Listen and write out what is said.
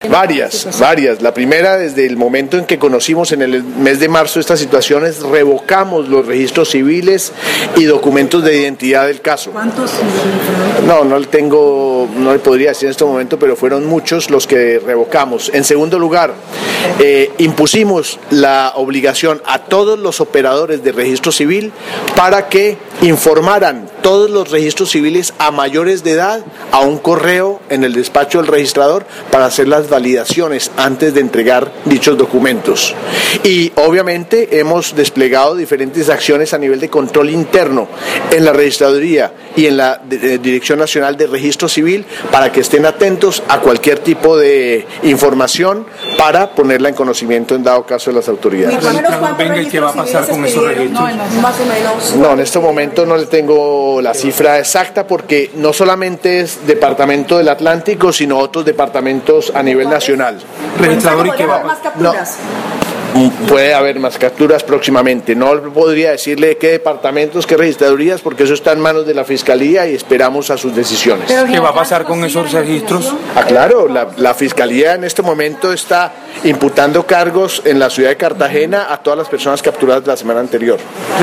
Varias. La primera, desde el momento en que conocimos en el mes de marzo estas situaciones, revocamos los registros civiles y documentos de identidad del caso. ¿Cuántos? No le podría decir en este momento, pero fueron muchos los que revocamos. En segundo lugar, impusimos la obligación a todos los operadores de registro civil para que informaran todos los registros civiles a mayores de edad a un correo en el despacho del registrador para hacer las validaciones antes de entregar dichos documentos. Y obviamente hemos desplegado diferentes acciones a nivel de control interno en la registraduría y en la Dirección Nacional de Registro Civil para que estén atentos a cualquier tipo de información para ponerla en conocimiento en dado caso de las autoridades. Venga, ¿y qué va a pasar con esos registros? Más o menos. No, en este momento no le tengo la cifra exacta porque no solamente es Departamento del Atlántico, sino otros departamentos a nivel nacional. Registrador, ¿y qué va a más pasar? capturas? Puede haber más capturas próximamente. No podría decirle qué departamentos, qué registradurías, porque eso está en manos de la Fiscalía y esperamos a sus decisiones. ¿Qué va a pasar con esos registros? Claro, la Fiscalía en este momento está imputando cargos en la ciudad de Cartagena a todas las personas capturadas la semana anterior.